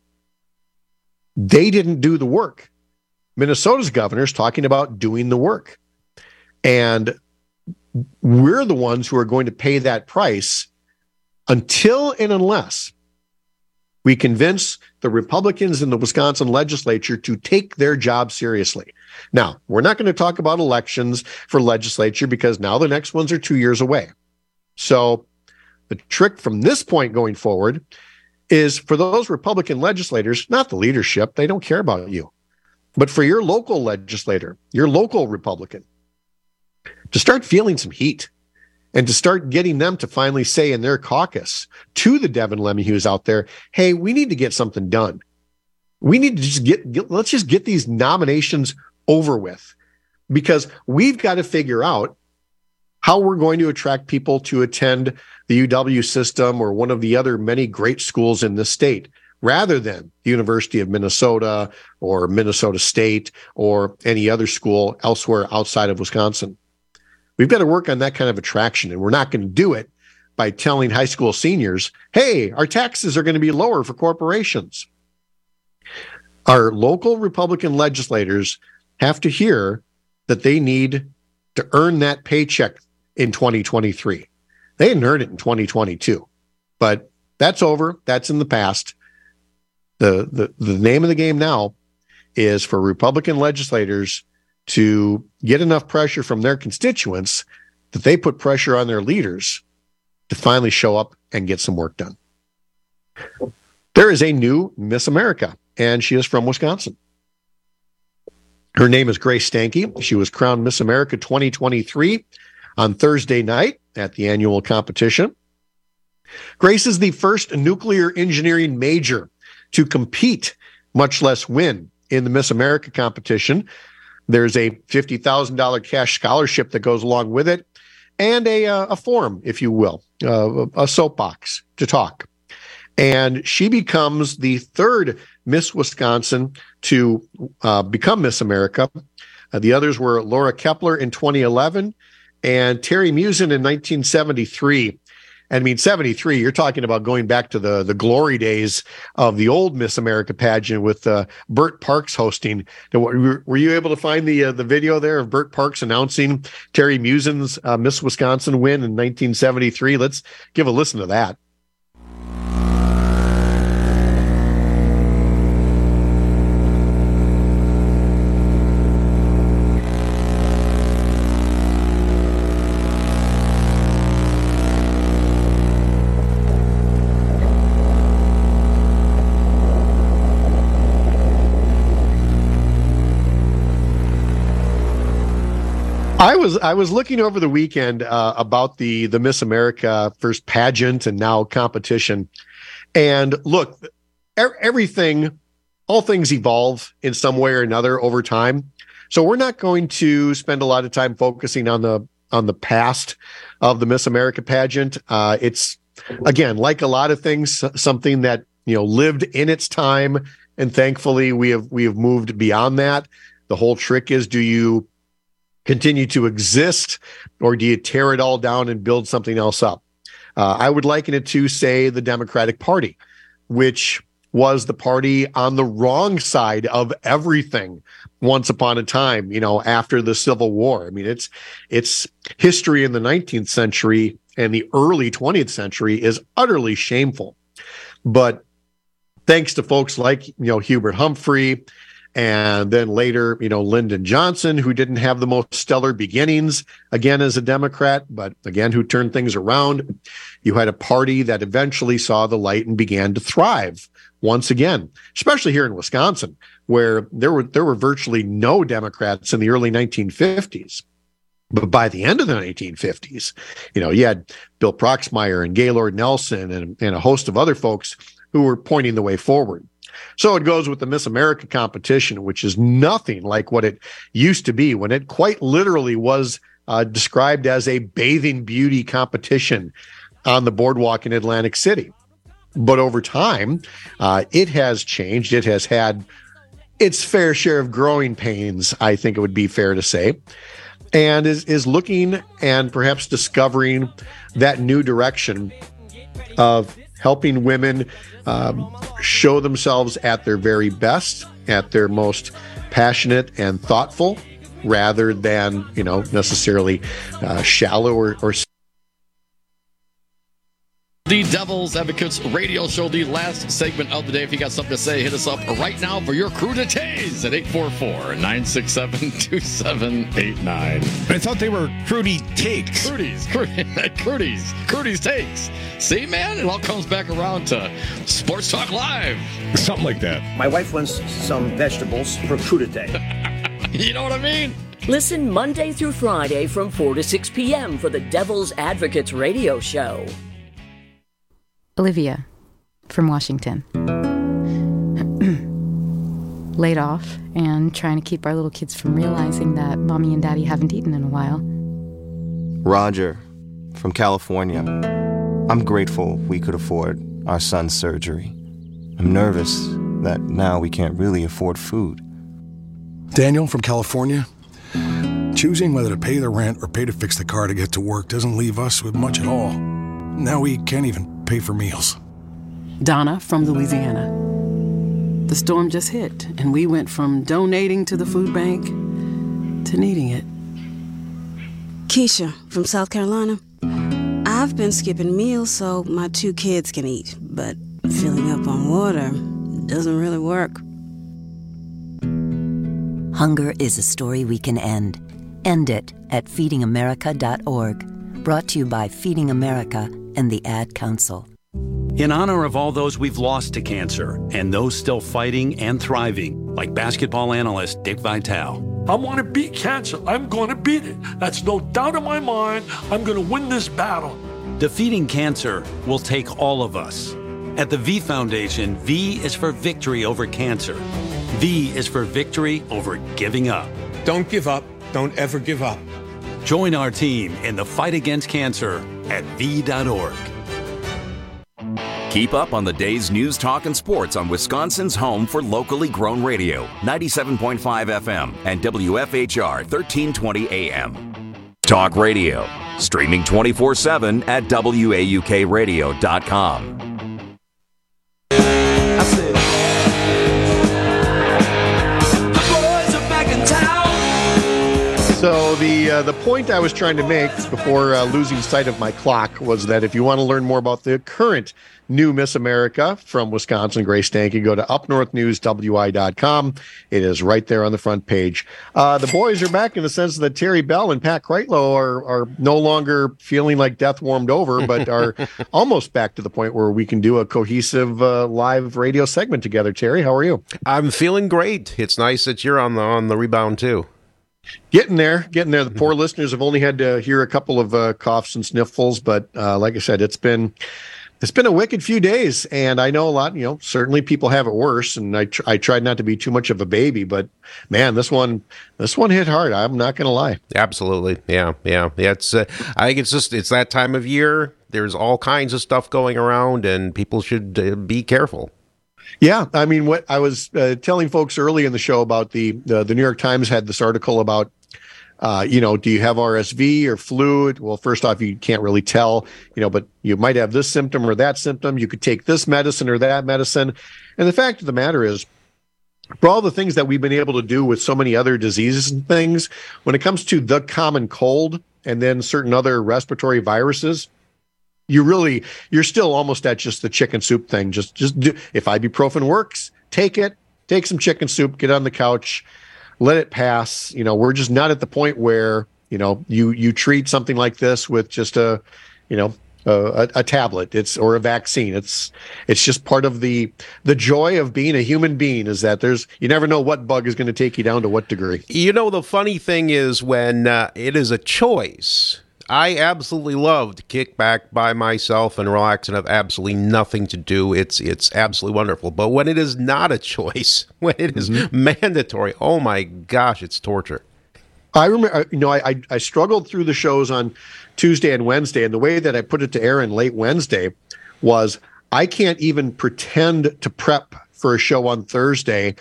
They didn't do the work. Minnesota's governor's talking about doing the work. And we're the ones who are going to pay that price until and unless we convince the Republicans in the Wisconsin legislature to take their job seriously. Now, we're not going to talk about elections for legislature because now the next ones are 2 years away. So the trick from this point going forward is for those Republican legislators, not the leadership, they don't care about you, but for your local legislator, your local Republican, to start feeling some heat and to start getting them to finally say in their caucus to the Devin LeMahieus out there, hey, we need to get something done. We need to just let's just get these nominations over with, because we've got to figure out how we're going to attract people to attend the UW system or one of the other many great schools in the state, rather than the University of Minnesota or Minnesota State or any other school elsewhere outside of Wisconsin. We've got to work on that kind of attraction, and we're not going to do it by telling high school seniors, hey, our taxes are going to be lower for corporations. Our local Republican legislators have to hear that they need to earn that paycheck in 2023. They didn't earn it in 2022, but that's over. That's in the past. The name of the game now is for Republican legislators to get enough pressure from their constituents that they put pressure on their leaders to finally show up and get some work done. There is a new Miss America, and she is from Wisconsin. Her name is Grace Stanke. She was crowned Miss America 2023 on Thursday night at the annual competition. Grace is the first nuclear engineering major to compete, much less win, in the Miss America competition. There's a $50,000 cash scholarship that goes along with it, and a forum, if you will, a soapbox to talk. And she becomes the third Miss Wisconsin to become Miss America. The others were Laura Kepler in 2011 and Terry Musin in 1973. I mean, 73, you're talking about going back to the glory days of the old Miss America pageant with Bert Parks hosting. Were you able to find the video there of Bert Parks announcing Terry Musin's Miss Wisconsin win in 1973? Let's give a listen to that. I was looking over the weekend about the Miss America first pageant and now competition. And look, all things evolve in some way or another over time. So we're not going to spend a lot of time focusing on the past of the Miss America pageant. It's, again, like a lot of things, something that, lived in its time. And thankfully we have moved beyond that. The whole trick is, do you continue to exist, or do you tear it all down and build something else up? I would liken it to, say, the Democratic Party, which was the party on the wrong side of everything once upon a time, after the Civil War. I mean, it's history in the 19th century and the early 20th century is utterly shameful. But thanks to folks like, Hubert Humphrey, and then later, Lyndon Johnson, who didn't have the most stellar beginnings, again, as a Democrat, but again, who turned things around. You had a party that eventually saw the light and began to thrive once again, especially here in Wisconsin, where there were virtually no Democrats in the early 1950s. But by the end of the 1950s, you had Bill Proxmire and Gaylord Nelson and a host of other folks who were pointing the way forward. So it goes with the Miss America competition, which is nothing like what it used to be, when it quite literally was described as a bathing beauty competition on the boardwalk in Atlantic City. But over time, it has changed. It has had its fair share of growing pains, I think it would be fair to say, and is looking and perhaps discovering that new direction of helping women show themselves at their very best, at their most passionate and thoughtful, rather than, necessarily shallow or The Devil's Advocates radio show, the last segment of the day. If you got something to say, hit us up right now for your cruditays at 844-967-2789. I thought they were Crudy Takes. Crudy's Takes. See, man, it all comes back around to Sports Talk Live. Something like that. My wife wants some vegetables for crudité. You know what I mean? Listen Monday through Friday from 4 to 6 p.m. for the Devil's Advocates radio show. Olivia from Washington. Laid off and trying to keep our little kids from realizing that mommy and daddy haven't eaten in a while. Roger from California. I'm grateful we could afford our son's surgery. I'm nervous that now we can't really afford food. Daniel from California. Choosing whether to pay the rent or pay to fix the car to get to work doesn't leave us with much at all. Now we can't even pay for meals. Donna from Louisiana. The storm just hit, and we went from donating to the food bank to needing it. Keisha from South Carolina. I've been skipping meals so my 2 kids can eat, but filling up on water doesn't really work. Hunger is a story we can end. End it at feedingamerica.org. Brought to you by Feeding America and the Ad Council. In honor of all those we've lost to cancer and those still fighting and thriving, like basketball analyst Dick Vitale. I want to beat cancer. I'm going to beat it. That's no doubt in my mind. I'm going to win this battle. Defeating cancer will take all of us. At the V Foundation, V is for victory over cancer. V is for victory over giving up. Don't give up. Don't ever give up. Join our team in the fight against cancer at V.org. Keep up on the day's news, talk, and sports on Wisconsin's home for locally grown radio, 97.5 FM and WFHR 1320 AM. Talk radio, streaming 24/7 at WAUKradio.com. So the point I was trying to make before losing sight of my clock was that if you want to learn more about the current new Miss America from Wisconsin, Grace Stanke, go to upnorthnewswi.com. It is right there on the front page. The boys are back in the sense that Terry Bell and Pat Kreitlow are no longer feeling like death warmed over, but are almost back to the point where we can do a cohesive live radio segment together. Terry, how are you? I'm feeling great. It's nice that you're on the rebound too. Getting there. The poor listeners have only had to hear a couple of coughs and sniffles, but like I said, it's been a wicked few days, and I know a lot. Certainly people have it worse, and I tried not to be too much of a baby, but man, this one hit hard. I'm not going to lie. Absolutely, yeah. It's I think it's that time of year. There's all kinds of stuff going around, and people should be careful. Yeah, I mean, what I was telling folks early in the show about the New York Times had this article about, do you have RSV or flu? Well, first off, you can't really tell, but you might have this symptom or that symptom. You could take this medicine or that medicine. And the fact of the matter is, for all the things that we've been able to do with so many other diseases and things, when it comes to the common cold and then certain other respiratory viruses, you're still almost at just the chicken soup thing. Just do, if ibuprofen works, take it, take some chicken soup, get on the couch, let it pass. We're just not at the point where, you treat something like this with just a tablet, or a vaccine. It's just part of the joy of being a human being is that you never know what bug is going to take you down to what degree. The funny thing is when it is a choice, I absolutely love to kick back by myself and relax and have absolutely nothing to do. It's absolutely wonderful. But when it is not a choice, when it is mandatory, oh my gosh, it's torture. I remember, I struggled through the shows on Tuesday and Wednesday, and the way that I put it to Aaron late Wednesday was I can't even pretend to prep for a show on Thursday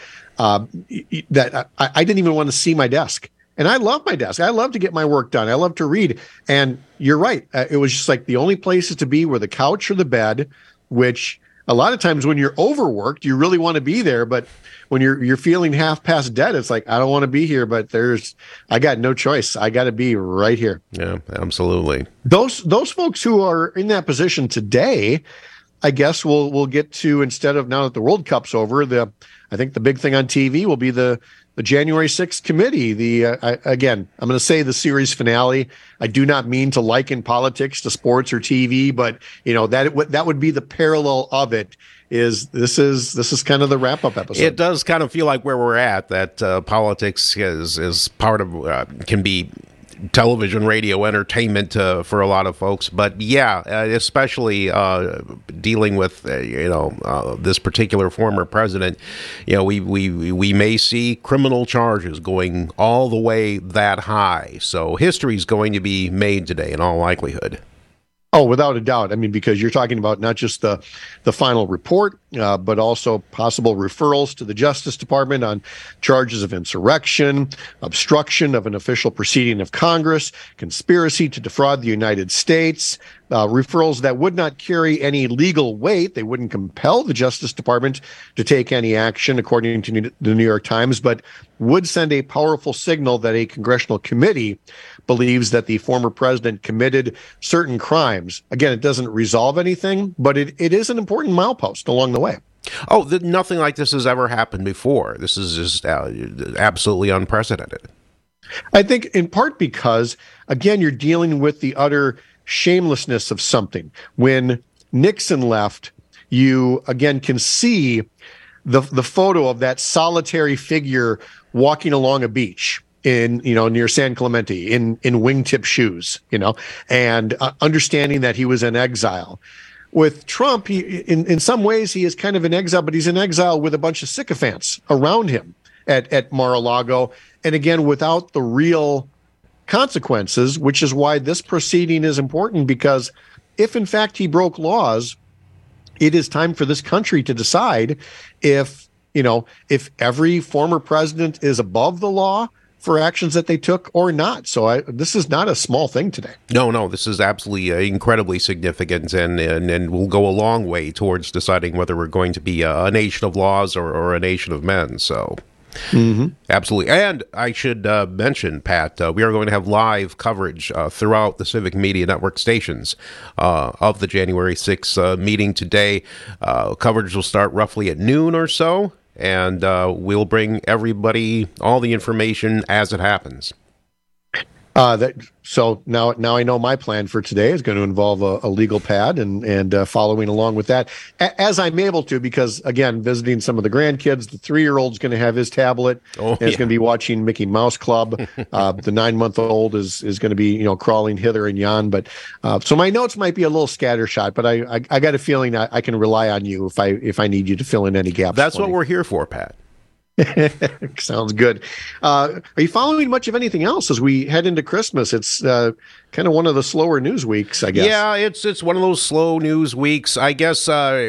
that I didn't even want to see my desk. And I love my desk. I love to get my work done. I love to read. And you're right. It was just like the only places to be were the couch or the bed, which a lot of times when you're overworked, you really want to be there. But when you're feeling half past dead, it's like, I don't want to be here, but I got no choice. I got to be right here. Yeah, absolutely. Those folks who are in that position today, I guess we'll get to, instead of now that the World Cup's over, I think the big thing on TV will be the January 6th committee. Again, I'm going to say the series finale. I do not mean to liken politics to sports or TV, but that would be the parallel of it. This is kind of the wrap up episode. It does kind of feel like where we're at. That politics is part of can be television, radio, entertainment for a lot of folks. But yeah, especially dealing with this particular former president, we may see criminal charges going all the way that high. So history is going to be made today in all likelihood. Oh, without a doubt. I mean, because you're talking about not just the final report, but also possible referrals to the Justice Department on charges of insurrection, obstruction of an official proceeding of Congress, conspiracy to defraud the United States, referrals that would not carry any legal weight. They wouldn't compel the Justice Department to take any action, according to the New York Times, but would send a powerful signal that a congressional committee believes that the former president committed certain crimes. Again, it doesn't resolve anything, but it is an important milepost along the way. Oh, nothing like this has ever happened before. This is just absolutely unprecedented. I think in part because, again, you're dealing with the utter shamelessness of something. When Nixon left, you again can see the photo of that solitary figure walking along a beach in, near San Clemente in wingtip shoes, and understanding that he was in exile. With Trump, in some ways, he is kind of in exile, but he's in exile with a bunch of sycophants around him at Mar-a-Lago. And again, without the real consequences, which is why this proceeding is important, because if in fact he broke laws, it is time for this country to decide if every former president is above the law for actions that they took or not. So this is not a small thing today. No, this is absolutely incredibly significant and will go a long way towards deciding whether we're going to be a nation of laws or a nation of men. So absolutely. And I should mention, Pat, we are going to have live coverage throughout the Civic Media Network stations of the January 6th meeting today. Coverage will start roughly at noon or so. And we'll bring everybody all the information as it happens. So now I know my plan for today is going to involve a legal pad and following along with that as I'm able to, because again, visiting some of the grandkids, the 3-year-old's going to have his tablet and is going to be watching Mickey Mouse Club. The 9-month-old is going to be, crawling hither and yon. But so my notes might be a little scattershot, but I got a feeling that I can rely on you if I need you to fill in any gaps. That's what we're here for, Pat. Sounds good. Are you following much of anything else as we head into Christmas? It's kind of one of the slower news weeks, I guess. Yeah, it's one of those slow news weeks. I guess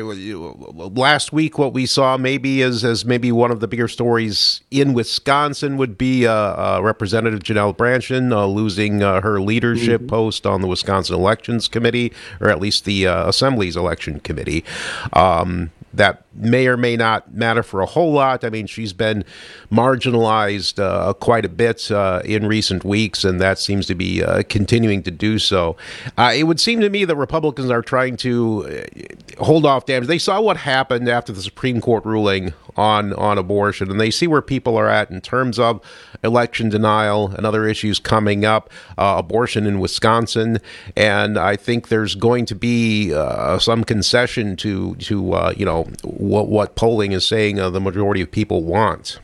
last week what we saw maybe as maybe one of the bigger stories in Wisconsin would be Representative Janelle Brandtjen losing her leadership post on the Wisconsin Elections Committee, or at least the Assembly's Election Committee. That may or may not matter for a whole lot. I mean, she's been marginalized quite a bit in recent weeks, and that seems to be continuing to do so. It would seem to me that Republicans are trying to hold off damage. They saw what happened after the Supreme Court ruling on abortion, and they see where people are at in terms of election denial and other issues coming up, abortion in Wisconsin, and I think there's going to be some concession to what polling is saying the majority of people want.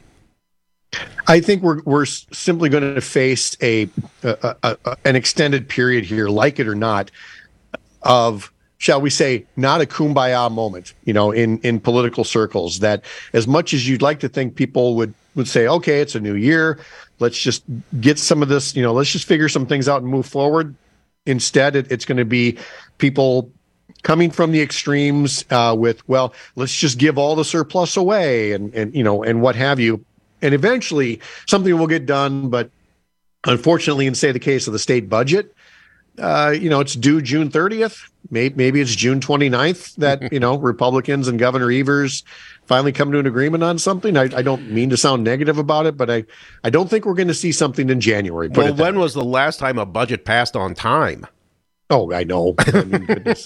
I think we're simply going to face an extended period here, like it or not, of, shall we say, not a kumbaya moment, in political circles, that as much as you'd like to think people would say, okay, it's a new year, let's just get some of this, let's just figure some things out and move forward. Instead, it's going to be people coming from the extremes with, well, let's just give all the surplus away and what have you. And eventually something will get done. But unfortunately, in, say, the case of the state budget, it's due June 30th. Maybe it's June 29th that, Republicans and Governor Evers finally come to an agreement on something. I don't mean to sound negative about it, but I don't think we're going to see something in January. Well, when was the last time a budget passed on time? Oh, I know. I mean, goodness.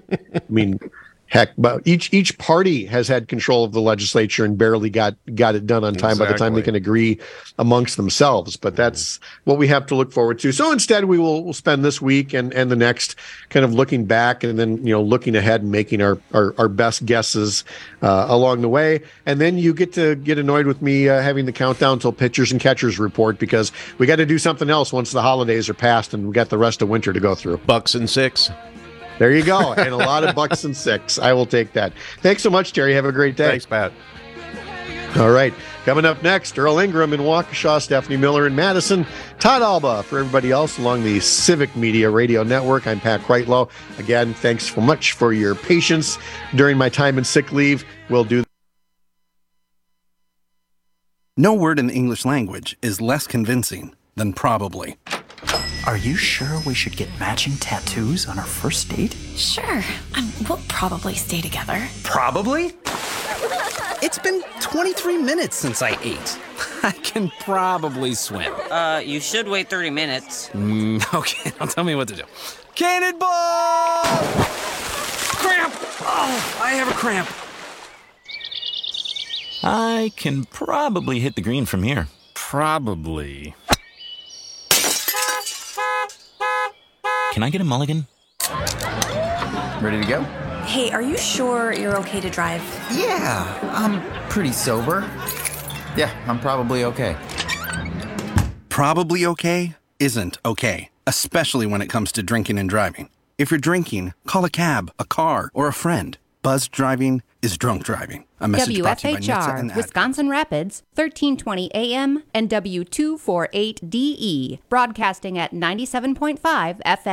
Heck, but each party has had control of the legislature and barely got it done on time by the time they can agree amongst themselves. But that's what we have to look forward to. So instead, we'll spend this week and the next kind of looking back and then, looking ahead and making our best guesses along the way. And then you get to get annoyed with me having the countdown till pitchers and catchers report, because we got to do something else once the holidays are past and we got the rest of winter to go through. Bucks and 6. There you go. And a lot of bucks and 6. I will take that. Thanks so much, Terry. Have a great day. Thanks, Pat. All right. Coming up next, Earl Ingram in Waukesha, Stephanie Miller in Madison, Todd Alba for everybody else along the Civic Media Radio Network. I'm Pat Kreitlow. Again, thanks so much for your patience during my time in sick leave. We'll do. No word in the English language is less convincing than probably. Are you sure we should get matching tattoos on our first date? Sure. We'll probably stay together. Probably? It's been 23 minutes since I ate. I can probably swim. You should wait 30 minutes. Okay, now tell me what to do. Cannonball! Cramp! Oh, I have a cramp. I can probably hit the green from here. Probably. Can I get a mulligan? Ready to go? Hey, are you sure you're okay to drive? Yeah, I'm pretty sober. Yeah, I'm probably okay. Probably okay isn't okay, especially when it comes to drinking and driving. If you're drinking, call a cab, a car, or a friend. Buzzed driving is drunk driving. A message brought to you by NHTSA and WFHR, Wisconsin Rapids, 1320 AM and W248DE, broadcasting at 97.5 FM.